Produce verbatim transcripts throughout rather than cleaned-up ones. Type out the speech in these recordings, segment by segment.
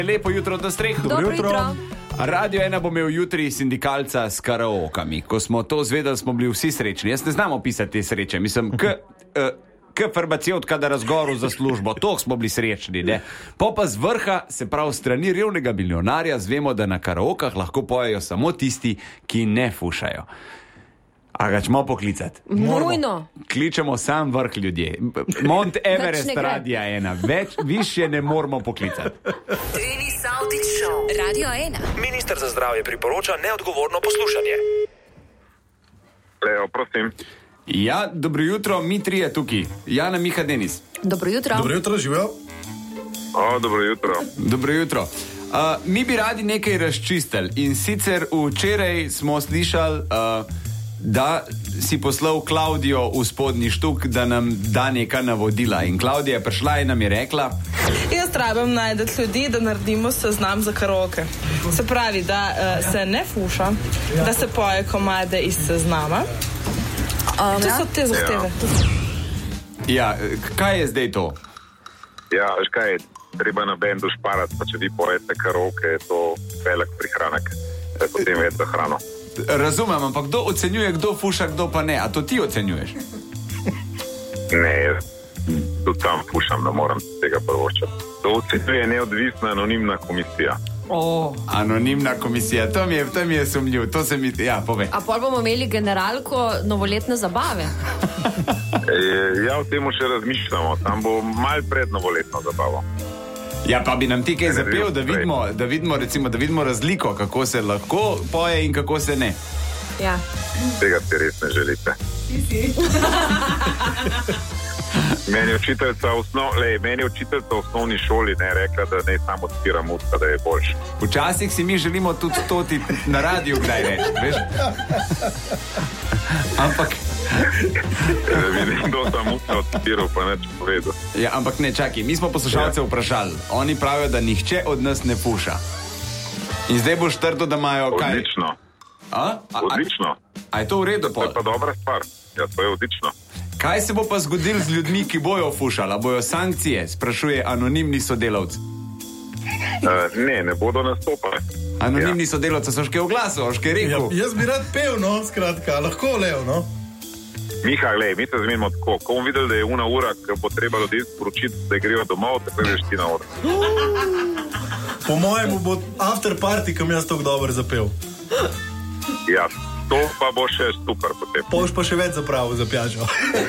Lepo jutro do streh. Dobro jutro. Radio ena bo imel jutri sindikalca s karaokami. Ko smo to zvedeli, smo bili vsi srečni. Jaz ne znam opisati te sreče. Mislim, k, uh, k farmacevtka da razgovoru za službo. Toh smo bili srečni, ne? Po pa z vrha, se pravi strani revnega milijonarja, zvemo, da na karaokah lahko pojejo samo tisti, ki ne fušajo. A ga ćemo poklicati? Nujno. Kličemo sam vrh ljudje. Mount Everest Radia ena. Več, više ne moramo poklicati. Denis Avdić Show. Radio ena. Minister za zdravje priporoča neodgovorno poslušanje. Leo, prosim. Ja, dobro jutro, mi trije tukaj. Jana, Miha, Denis. Dobro jutro. Dobro jutro, živel. O, dobro jutro. Dobro jutro. Uh, mi bi radi nekaj razčistili. In sicer včeraj smo slišali, uh, da si poslal Klaudijo v spodnji štuk, da nam da neka navodila. In Klaudija je prišla in nam je rekla: Jaz rabim najdeti ljudi, da naredimo seznam za karaoke. Se pravi, da uh, se ne fuša, da se poje komade iz seznama. Um, to so te zahteve. Ja, kaj je zdaj to? Ja, veš kaj, treba na bendu šparati, pa če vi pojete karaoke, je to velik prihranek. E, potem je za hrano. Razumem, ampak kdo ocenjuje, kdo fuša, kdo pa ne? A to ti ocenjuješ? Ne, jaz tudi tam fušam, ne moram tega prvočati. To ocenjuje neodvisna anonimna komisija. Oh. Anonimna komisija, to mi je, to mi je sumljiv, to se mi, ja, povej. A pol bomo imeli generalko novoletne zabave? E, ja, o temu še razmišljamo, tam bo malo pred novoletno zabavo. Ja, pa bi nam ti kaj zapel, da vidimo, da vidimo, recimo, da vidimo razliko, kako se lahko poje in kako se ne. Ja. Tega si res ne želite. Si, si. Meni je učiteljca osnov, lej, meni je učiteljca v osnovni šoli ne rekla, da ne samo odpiram usta, da je boljši. Včasih si mi želimo tudi to ti na radiju kdaj reči, veš? Ampak... Da vidim, kdo tam usta odpiral, pa neč povedal. Ja, ampak ne, čakaj, mi smo poslušalce vprašali. Oni pravijo, da nihče od nas ne fuša. In zdaj boš trdo, da imajo kaj? Odlično. A? A, odlično. A, a je to v redu? To je pa dobra stvar. Ja, to je odlično. Kaj se bo pa zgodilo z ljudmi, ki bojo fušala? Bojo sankcije? Sprašuje anonimni sodelavc. Uh, ne, ne bodo nastopali. Anonimni ja. sodelavci so ške v glasu, ške rekel. Ja, jaz bi rad pel, no, skratka, lahko lev, no. Miha, glej, mi se zmenimo tako. Ko bomo videli, da je una ura, ko bo treba ljudi sporočiti, da grejo domov, tako greš ti na uro. Po mojemu bo after party, kam jaz tako dobro zapel. Ja, to pa bo še super potem. Boš pa še več zapravil za pijačo.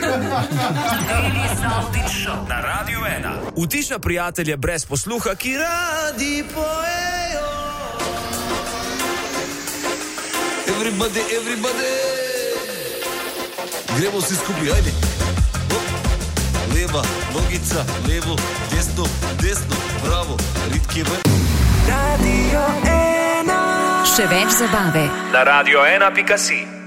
Denis Avdić Show. Na Radio ena. Utiša prijatelje brez posluha, ki radi pojejo. Everybody, everybody. Gremo vsi skupaj, ajde. Leva, nogica, levo, desno, desno, bravo, ritki ven. Radio ena. Še več zabave Na radio ena pika si.